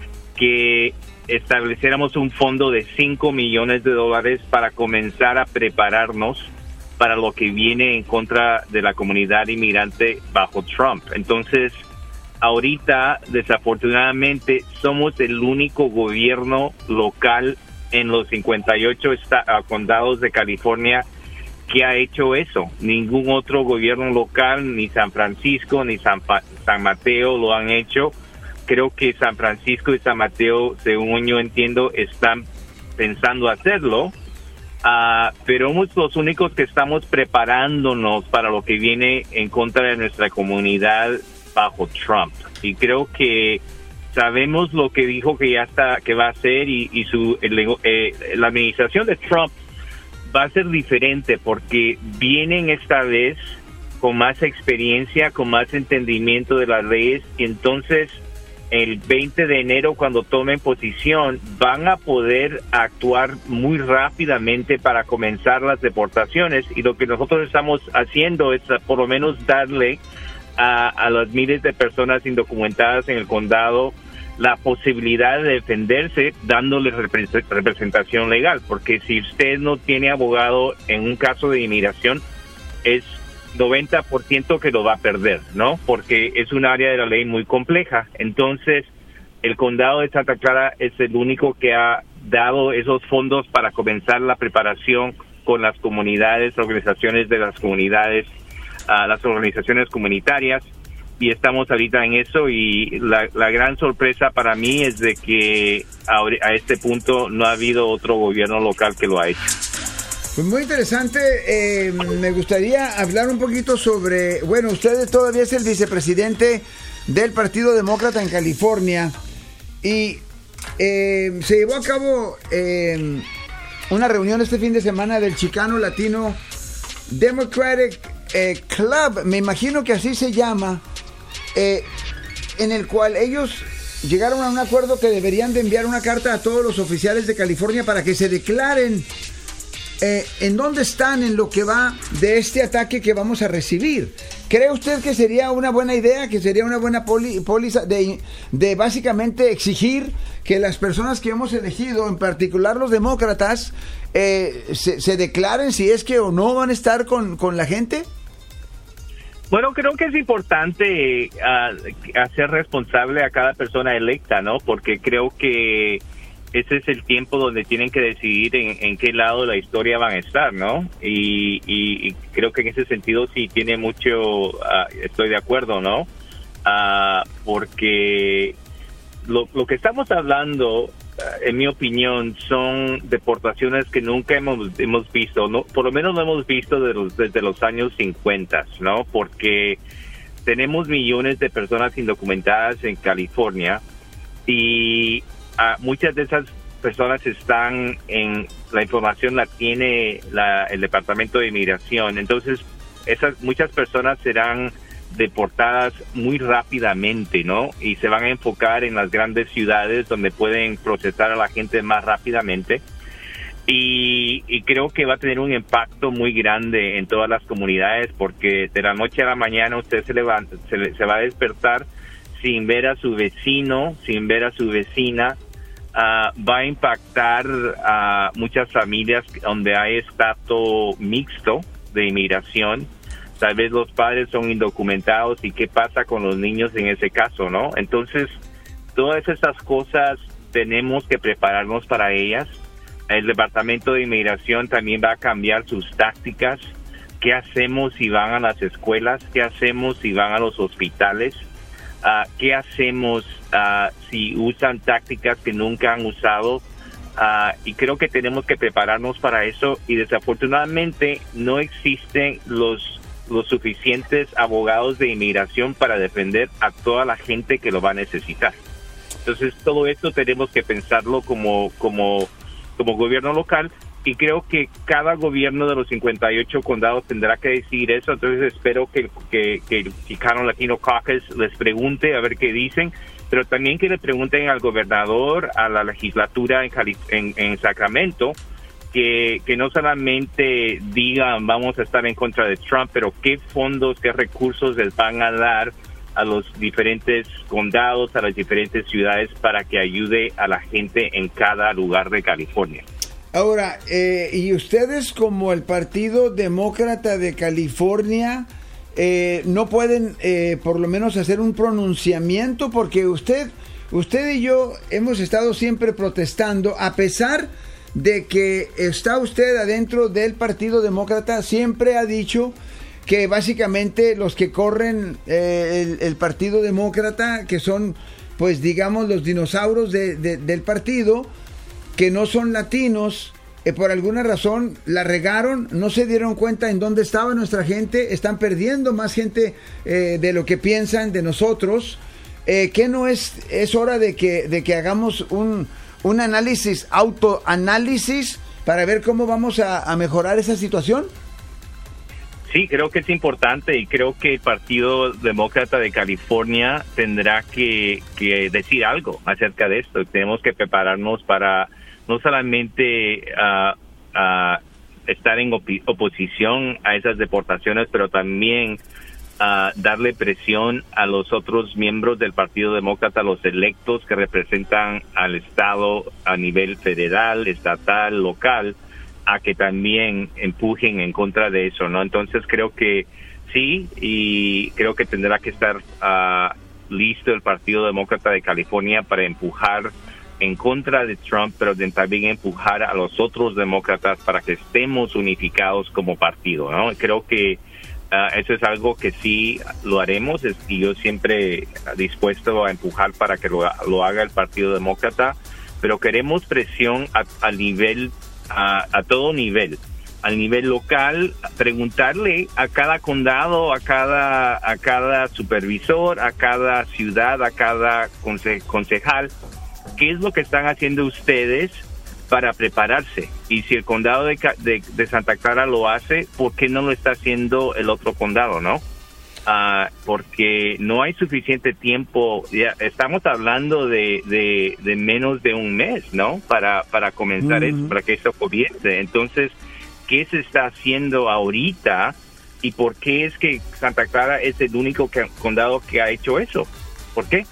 que estableciéramos un fondo de cinco millones de dólares para comenzar a prepararnos para lo que viene en contra de la comunidad inmigrante bajo Trump. Entonces, ahorita, desafortunadamente, somos el único gobierno local en los cincuenta y ocho esta- condados de California que ha hecho eso. Ningún otro gobierno local, ni San Francisco, ni San, Pa- San Mateo lo han hecho. Creo que San Francisco y San Mateo, según yo entiendo, están pensando hacerlo. Uh, pero somos los únicos que estamos preparándonos para lo que viene en contra de nuestra comunidad bajo Trump. Y creo que sabemos lo que dijo que ya está, que va a hacer y, y su el, eh, la administración de Trump va a ser diferente porque vienen esta vez con más experiencia, con más entendimiento de las leyes y entonces el veinte de enero, cuando tomen posición, van a poder actuar muy rápidamente para comenzar las deportaciones. Y lo que nosotros estamos haciendo es por lo menos darle a, a las miles de personas indocumentadas en el condado la posibilidad de defenderse dándole repre- representación legal. Porque si usted no tiene abogado en un caso de inmigración, es noventa por ciento que lo va a perder, ¿no? Porque es un área de la ley muy compleja. Entonces, el condado de Santa Clara es el único que ha dado esos fondos para comenzar la preparación con las comunidades, organizaciones de las comunidades, uh, las organizaciones comunitarias, y estamos ahorita en eso, y la, la gran sorpresa para mí es de que a, a este punto no ha habido otro gobierno local que lo ha hecho. Pues muy interesante, eh, me gustaría hablar un poquito sobre, bueno, usted todavía es el vicepresidente del Partido Demócrata en California y eh, se llevó a cabo eh, una reunión este fin de semana del Chicano Latino Democratic eh, Club, me imagino que así se llama, eh, en el cual ellos llegaron a un acuerdo que deberían de enviar una carta a todos los oficiales de California para que se declaren Eh, ¿en dónde están en lo que va de este ataque que vamos a recibir? ¿Cree usted que sería una buena idea, que sería una buena poli, póliza de, de básicamente exigir que las personas que hemos elegido, en particular los demócratas, eh, se, se declaren si es que o no van a estar con, con la gente? Bueno, creo que es importante uh, hacer responsable a cada persona electa, ¿no? Porque creo que ese es el tiempo donde tienen que decidir en, en qué lado de la historia van a estar, ¿no? Y, y, y creo que en ese sentido sí tiene mucho, uh, estoy de acuerdo, ¿no? Uh, porque lo, lo que estamos hablando, uh, en mi opinión, son deportaciones que nunca hemos, hemos visto, no, por lo menos no hemos visto de los, desde los años cincuenta, ¿no? Porque tenemos millones de personas indocumentadas en California y Uh, muchas de esas personas están en, la información la tiene la, el Departamento de Inmigración, entonces esas muchas personas serán deportadas muy rápidamente, ¿no? Y se van a enfocar en las grandes ciudades donde pueden procesar a la gente más rápidamente y, y creo que va a tener un impacto muy grande en todas las comunidades porque de la noche a la mañana usted se levanta, se, le, se va a despertar sin ver a su vecino, sin ver a su vecina, uh, va a impactar a muchas familias donde hay estatus mixto de inmigración. Tal vez los padres son indocumentados y qué pasa con los niños en ese caso, ¿no? Entonces, todas esas cosas tenemos que prepararnos para ellas. El Departamento de Inmigración también va a cambiar sus tácticas. ¿Qué hacemos si van a las escuelas? ¿Qué hacemos si van a los hospitales? Uh, ¿Qué hacemos uh, si usan tácticas que nunca han usado? Uh, y creo que tenemos que prepararnos para eso, y desafortunadamente no existen los, los suficientes abogados de inmigración para defender a toda la gente que lo va a necesitar. Entonces todo esto tenemos que pensarlo como, como, como gobierno local, y creo que cada gobierno de los cincuenta y ocho condados tendrá que decidir eso. Entonces espero que, que, que el Chicano Latino Caucus les pregunte a ver qué dicen, pero también que le pregunten al gobernador, a la legislatura en, Cali- en, en Sacramento, que, que no solamente digan vamos a estar en contra de Trump, pero qué fondos, qué recursos les van a dar a los diferentes condados, a las diferentes ciudades, para que ayude a la gente en cada lugar de California. Ahora, eh, y ustedes como el Partido Demócrata de California eh, no pueden eh, por lo menos hacer un pronunciamiento, porque usted, usted y yo hemos estado siempre protestando, a pesar de que está usted adentro del Partido Demócrata, siempre ha dicho que básicamente los que corren eh, el, el Partido Demócrata, que son, pues digamos, los dinosaurios de, de, del partido, que no son latinos, eh, por alguna razón la regaron, no se dieron cuenta en dónde estaba nuestra gente, están perdiendo más gente eh, de lo que piensan de nosotros. Eh, ¿Qué no es, es hora de que, de que hagamos un, un análisis, autoanálisis, para ver cómo vamos a, a mejorar esa situación? Sí, creo que es importante, y creo que el Partido Demócrata de California tendrá que, que decir algo acerca de esto. Tenemos que prepararnos para no solamente uh, uh, estar en opi- oposición a esas deportaciones, pero también uh, darle presión a los otros miembros del Partido Demócrata, los electos que representan al Estado a nivel federal, estatal, local, a que también empujen en contra de eso, ¿no? Entonces creo que sí, y creo que tendrá que estar uh, listo el Partido Demócrata de California para empujar en contra de Trump, pero de también empujar a los otros demócratas para que estemos unificados como partido, ¿no? Creo que uh, eso es algo que sí lo haremos, y yo siempre dispuesto a empujar para que lo, lo haga el Partido Demócrata, pero queremos presión a, a nivel A, a todo nivel, al nivel local, preguntarle a cada condado, a cada a cada supervisor, a cada ciudad, a cada conse- concejal, qué es lo que están haciendo ustedes para prepararse, y si el condado de, de, de Santa Clara lo hace, ¿por qué no lo está haciendo el otro condado, no? Uh, porque no hay suficiente tiempo. Ya estamos hablando de, de, de menos de un mes, ¿no? Para para comenzar mm-hmm. eso, para que esto comience. Entonces, ¿qué se está haciendo ahorita? ¿Y por qué es que Santa Clara es el único que, condado que ha hecho eso? ¿Por qué?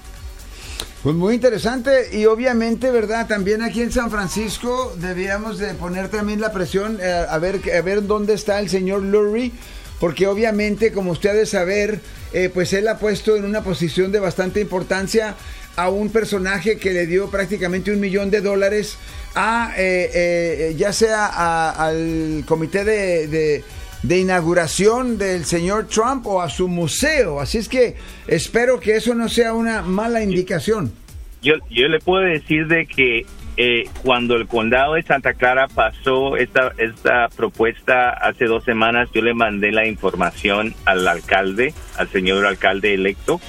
Pues muy interesante, y obviamente, ¿verdad? También aquí en San Francisco debíamos de poner también la presión eh, a ver a ver dónde está el señor Lurie, porque obviamente, como ustedes saber, eh, pues él ha puesto en una posición de bastante importancia a un personaje que le dio prácticamente un millón de dólares a, eh, eh, ya sea a, al comité de, de, de inauguración del señor Trump o a su museo. Así es que espero que eso no sea una mala indicación. Yo, yo le puedo decir de que Eh, cuando el condado de Santa Clara pasó esta esta propuesta hace dos semanas, yo le mandé la información al alcalde, al señor alcalde electo.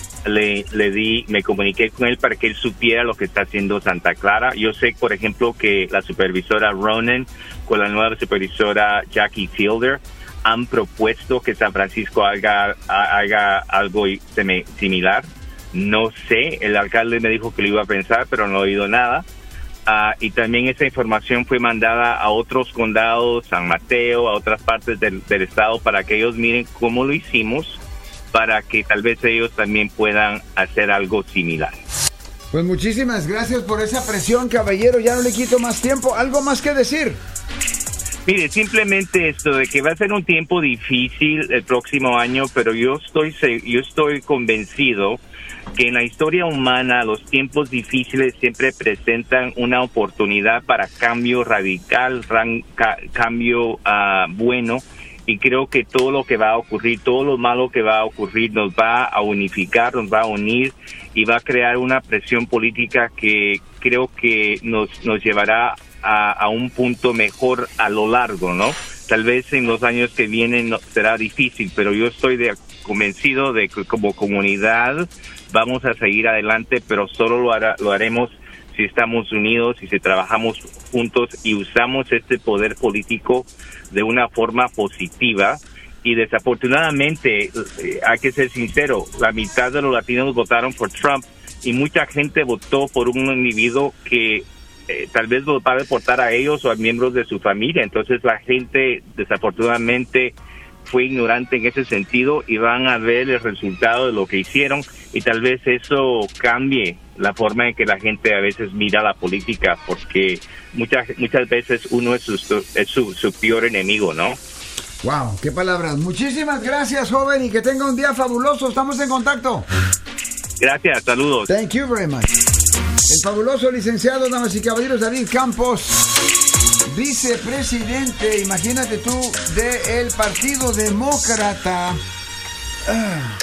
Le, le di, me comuniqué con él para que él supiera lo que está haciendo Santa Clara. Yo sé, por ejemplo, que la supervisora Ronan con la nueva supervisora Jackie Fielder han propuesto que San Francisco haga, haga algo similar. No sé, el alcalde me dijo que lo iba a pensar, pero no he oído nada. Uh, y también esa información fue mandada a otros condados, San Mateo, a otras partes del, del estado, para que ellos miren cómo lo hicimos, para que tal vez ellos también puedan hacer algo similar. Pues muchísimas gracias por esa presión, caballero. Ya no le quito más tiempo. ¿Algo más que decir? Mire, simplemente esto de que va a ser un tiempo difícil el próximo año, pero yo estoy yo estoy convencido que en la historia humana los tiempos difíciles siempre presentan una oportunidad para cambio radical, ran, ca, cambio uh, bueno, y creo que todo lo que va a ocurrir, todo lo malo que va a ocurrir nos va a unificar, nos va a unir y va a crear una presión política que creo que nos, nos llevará a, a un punto mejor a lo largo, ¿no? Tal vez en los años que vienen no, será difícil, pero yo estoy de, convencido de que como comunidad vamos a seguir adelante, pero solo lo, hará, lo haremos si estamos unidos y si trabajamos juntos y usamos este poder político de una forma positiva. Y desafortunadamente, eh, hay que ser sincero, la mitad de los latinos votaron por Trump y mucha gente votó por un individuo que eh, tal vez los va a deportar a ellos o a miembros de su familia. Entonces la gente desafortunadamente fue ignorante en ese sentido y van a ver el resultado de lo que hicieron, y tal vez eso cambie la forma en que la gente a veces mira la política, porque muchas muchas veces uno es su, es su, su peor enemigo, ¿no? Wow, qué palabras. Muchísimas gracias, joven, y que tenga un día fabuloso. Estamos en contacto. Gracias, saludos. Thank you very much. El fabuloso licenciado, damas y caballeros, David Campos, vicepresidente, imagínate tú, del Partido Demócrata. Ah.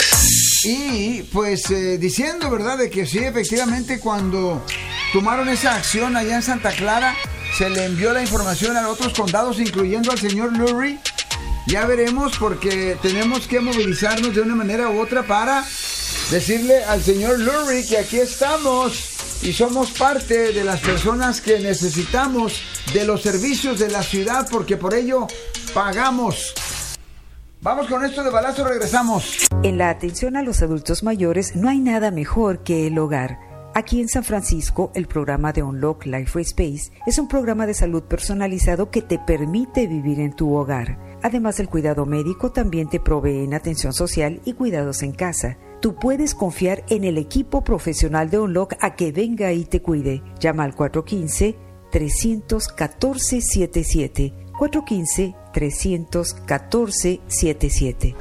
Y pues eh, diciendo, ¿verdad?, de que sí, efectivamente, cuando tomaron esa acción allá en Santa Clara, se le envió la información a otros condados, incluyendo al señor Lurie. Ya veremos, porque tenemos que movilizarnos de una manera u otra para decirle al señor Lurie que aquí estamos y somos parte de las personas que necesitamos de los servicios de la ciudad, porque por ello pagamos. Vamos con esto de balazo, regresamos. En la atención a los adultos mayores no hay nada mejor que el hogar. Aquí en San Francisco, el programa de Unlock Life Space es un programa de salud personalizado que te permite vivir en tu hogar. Además del cuidado médico, también te proveen atención social y cuidados en casa. Tú puedes confiar en el equipo profesional de Unlock a que venga y te cuide. Llama al cuatro uno cinco, tres uno cuatro, siete siete. cuatro uno cinco, tres uno cuatro, siete siete.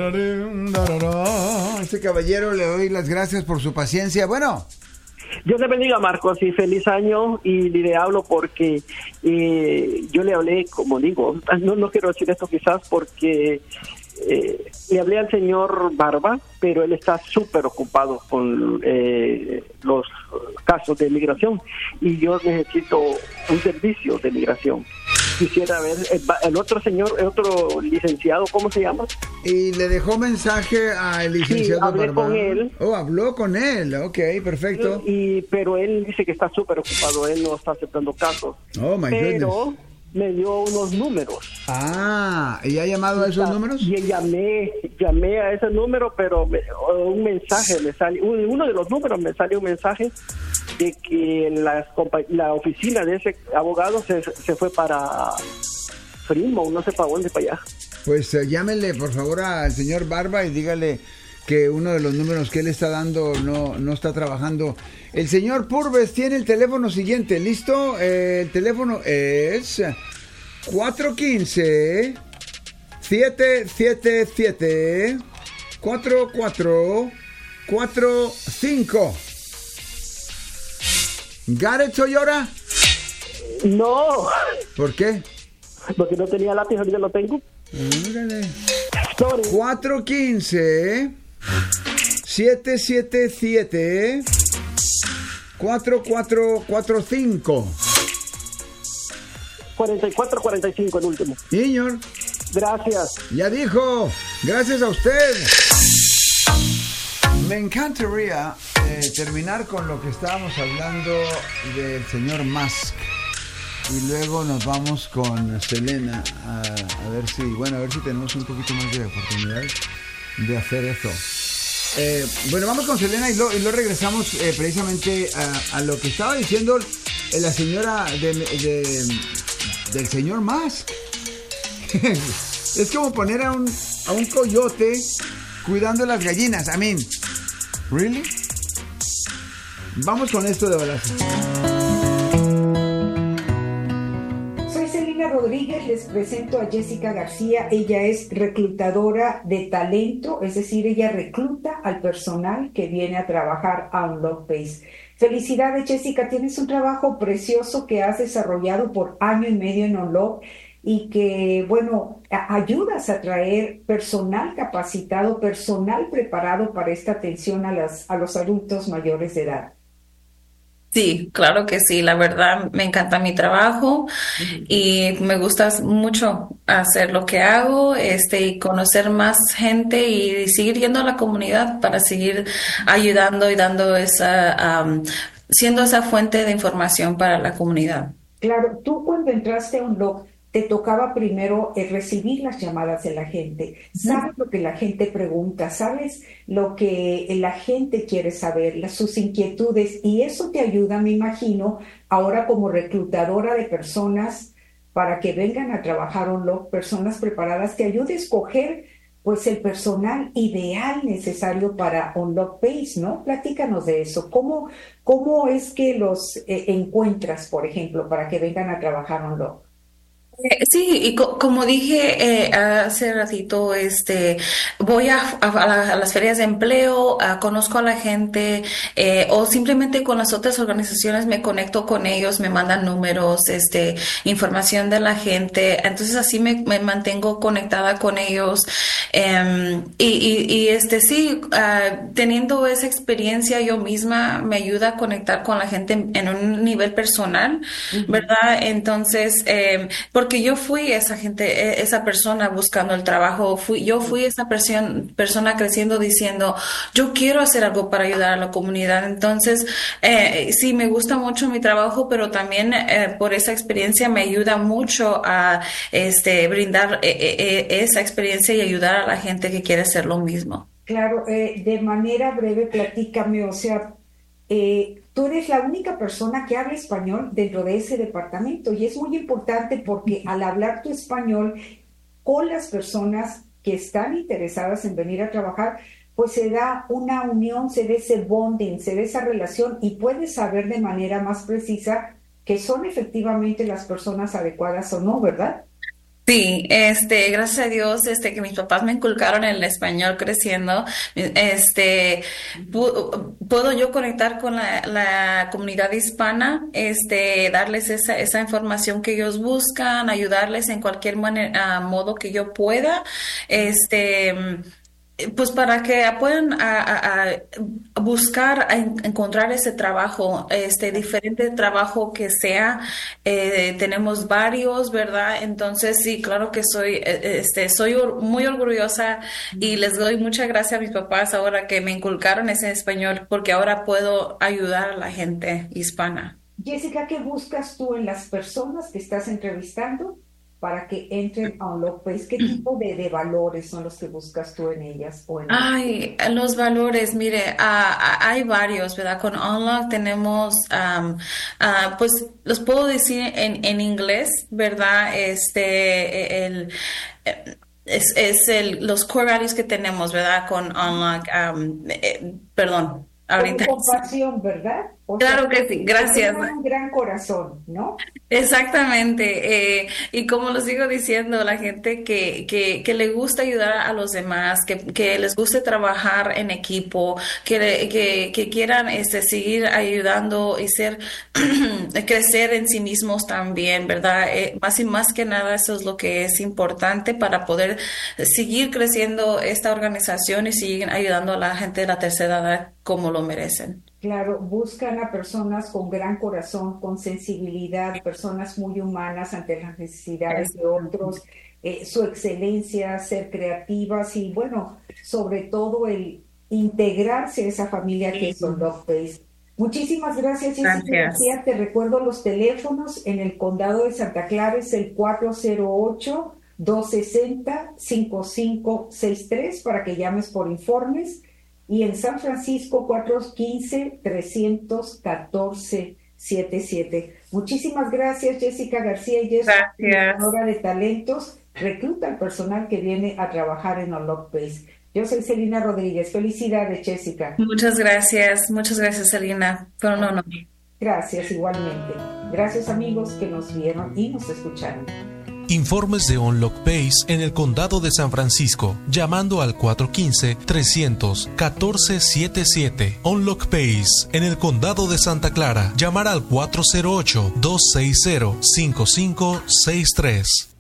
Este caballero, le doy las gracias por su paciencia. Bueno. Dios te bendiga, Marcos, y feliz año. Y le hablo porque eh, yo le hablé, como digo, no, no quiero decir esto quizás porque eh, le hablé al señor Barba, pero él está súper ocupado con eh, los casos de migración y yo necesito un servicio de migración. Quisiera ver el, el otro señor, el otro licenciado, ¿cómo se llama? Y le dejó mensaje al licenciado. Sí, hablé Barba. con él. Oh, habló con él, ok, perfecto. Y, pero él dice que está súper ocupado, él no está aceptando casos. Oh, my pero goodness. Me dio unos números. Ah, ¿y ha llamado a esos números? Y llamé, llamé a ese número, pero me, un mensaje me sale, uno de los números me sale un mensaje de que la, la oficina de ese abogado se, se fue para Fremont, no sé para dónde, para allá. Pues uh, llámenle por favor al señor Barba y dígale que uno de los números que él está dando no, no está trabajando. El señor Purves tiene el teléfono siguiente, ¿listo? Eh, el teléfono es cuatro uno cinco, siete siete siete, cuatro cuatro cuatro cinco. ¿Got it, Toyota? No. ¿Por qué? Porque no tenía lápiz, ahorita lo tengo. Mírale. cuatro uno cinco, siete siete siete, cuatro cuatro cuatro cinco. cuarenta y cuatro cuarenta y cinco el último. Señor. Gracias. Ya dijo. Gracias a usted. Me encantaría eh, terminar con lo que estábamos hablando del señor Musk. Y luego nos vamos con Selena a, a ver si, bueno, a ver si tenemos un poquito más de oportunidad de hacer esto. Eh, bueno, vamos con Selena y luego lo regresamos eh, precisamente a, a lo que estaba diciendo eh, la señora de, de, del señor Musk. Es como poner a un, a un coyote cuidando las gallinas. I mean, ¿really? Vamos con esto de balazo. Rodríguez, les presento a Jessica García. Ella es reclutadora de talento, es decir, ella recluta al personal que viene a trabajar a Unlock Pace. Felicidades, Jessica, tienes un trabajo precioso que has desarrollado por año y medio en Unlock y que, bueno, a- ayudas a traer personal capacitado, personal preparado para esta atención a las, a los adultos mayores de edad. Sí, claro que sí. La verdad me encanta mi trabajo y me gusta mucho hacer lo que hago, este, y conocer más gente y seguir yendo a la comunidad para seguir ayudando y dando esa, am, siendo esa fuente de información para la comunidad. Claro, tú cuando entraste a Unlock, te tocaba primero eh, recibir las llamadas de la gente. Sabes lo que la gente pregunta, sabes lo que la gente quiere saber, las, sus inquietudes, y eso te ayuda, me imagino, ahora como reclutadora de personas para que vengan a trabajar Unlock, personas preparadas, te ayuda a escoger pues el personal ideal necesario para Unlock Pace, ¿no? Platícanos de eso. ¿Cómo, cómo es que los eh, encuentras, por ejemplo, para que vengan a trabajar Unlock? Eh, Sí, y co- como dije eh, hace ratito, este, voy a, a- a la- a las ferias de empleo, ah, conozco a la gente, eh, o simplemente con las otras organizaciones me conecto con ellos, me mandan números, este, información de la gente, entonces así me, me mantengo conectada con ellos, em, y, y, y, este, sí, ah, teniendo esa experiencia yo misma me ayuda a conectar con la gente en, en un nivel personal, ¿verdad? Entonces, em, porque yo fui esa gente, eh, esa persona buscando el trabajo, fui, yo fui esa persona, persona creciendo diciendo, yo quiero hacer algo para ayudar a la comunidad. Entonces, eh, sí, me gusta mucho mi trabajo, pero también eh, por esa experiencia me ayuda mucho a este, brindar eh, eh, eh, esa experiencia y ayudar a la gente que quiere hacer lo mismo. Claro, eh, de manera breve, platícame, o sea, eh, tú eres la única persona que habla español dentro de ese departamento y es muy importante porque al hablar tu español con las personas que están interesadas en venir a trabajar, pues se da una unión, se da ese bonding, se da esa relación y puedes saber de manera más precisa que son efectivamente las personas adecuadas o no, ¿verdad? Sí, este, gracias a Dios, este, que mis papás me inculcaron el español creciendo, este, pu- puedo yo conectar con la, la comunidad hispana, este, darles esa, esa información que ellos buscan, ayudarles en cualquier manera, modo que yo pueda, este, pues para que puedan a, a- a buscar, a en- encontrar ese trabajo, este diferente trabajo que sea, eh, tenemos varios, ¿verdad? Entonces sí, claro que soy, eh, este, soy or- muy orgullosa y les doy muchas gracias a mis papás ahora que me inculcaron ese español, porque ahora puedo ayudar a la gente hispana. Jessica, ¿qué buscas tú en las personas que estás entrevistando para que entren a Unlock Pace? ¿Qué tipo de, de valores son los que buscas tú en ellas o en ellos? Ay, los valores, mire, ah, ah, hay varios, ¿verdad? Con Unlock tenemos, am, ah, pues los puedo decir en, en inglés, ¿verdad? Este, el, eh, es, es el, los core values que tenemos, ¿verdad? Con Unlock, am, eh, perdón, ahorita. Con compasión, ¿verdad? O sea, Claro que sí, gracias. tener un gran corazón, ¿no? Exactamente, eh, y como lo sigo diciendo, la gente que, que, que le gusta ayudar a los demás, que, que les guste trabajar en equipo, que, le- que, que quieran este, seguir ayudando y ser, crecer en sí mismos también, ¿verdad? Eh, más y más que nada eso es lo que es importante para poder seguir creciendo esta organización y seguir ayudando a la gente de la tercera edad como lo merecen. Claro, buscan a personas con gran corazón, con sensibilidad, personas muy humanas ante las necesidades de otros, eh, su excelencia, ser creativas y bueno, sobre todo el integrarse a esa familia que es Unlock Pace. Muchísimas gracias, Jessica Gracias. García. Te recuerdo los teléfonos en el condado de Santa Clara, es el cuatro cero ocho, dos seis cero, cinco cinco seis tres para que llames por informes. Y en San Francisco, cuatro uno cinco, tres uno cuatro siete siete. Muchísimas gracias, Jessica García. Y es reclutadora de talentos, recluta al personal que viene a trabajar en Unlock Pace. Yo soy Celina Rodríguez. Felicidades, Jessica. Muchas gracias, muchas gracias, Selena. Fue un honor. Gracias, igualmente. Gracias, amigos que nos vieron y nos escucharon. Informes de Unlock Base en el condado de San Francisco, llamando al cuatro uno cinco, tres cero cero, uno cuatro siete siete. Unlock Base en el condado de Santa Clara, llamar al cuatro cero ocho, dos seis cero, cinco cinco seis tres.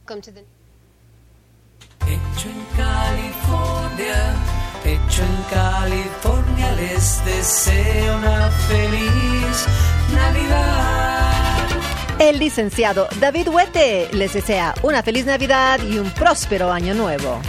Hecho en California, hecho en California, les deseo una feliz Navidad. El licenciado David Huete les desea una feliz Navidad y un próspero año nuevo.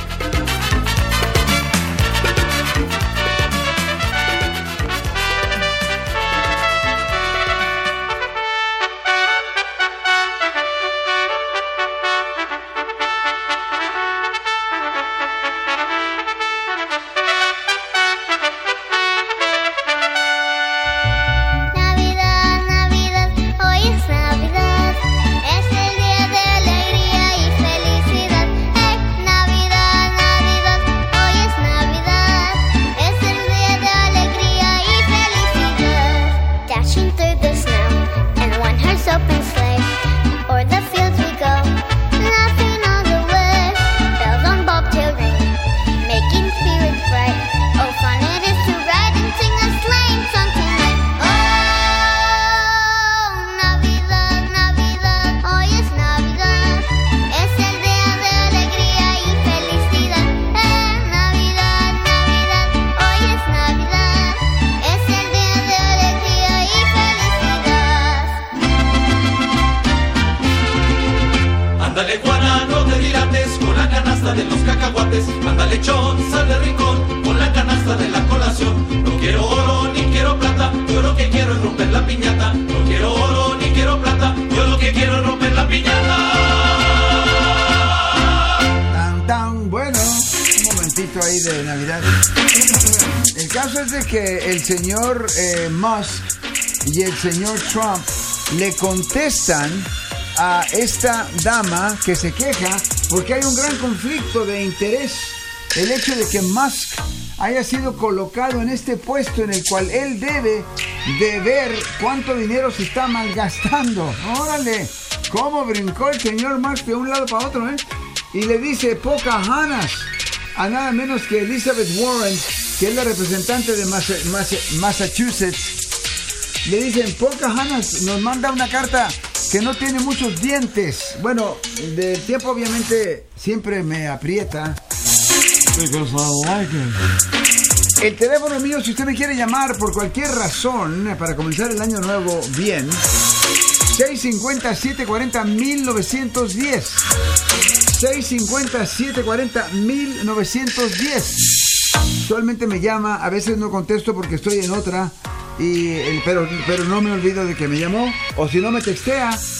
El señor eh, Musk y el señor Trump le contestan a esta dama que se queja porque hay un gran conflicto de interés. El hecho de que Musk haya sido colocado en este puesto en el cual él debe de ver cuánto dinero se está malgastando. Órale, cómo brincó el señor Musk de un lado para otro, ¿eh? Y le dice Pocahontas a nada menos que Elizabeth Warren, que es la representante de Massachusetts. Le dicen, Pocahontas nos manda una carta que no tiene muchos dientes. Bueno, de tiempo obviamente siempre me aprieta. El teléfono mío, si usted me quiere llamar por cualquier razón para comenzar el año nuevo bien, seis cinco cero, siete cuatro cero, mil novecientos diez. seis cinco cero, siete cuatro cero, mil novecientos diez. Usualmente me llama, a veces no contesto porque estoy en otra, y, pero, pero no me olvido de que me llamó, o si no me textea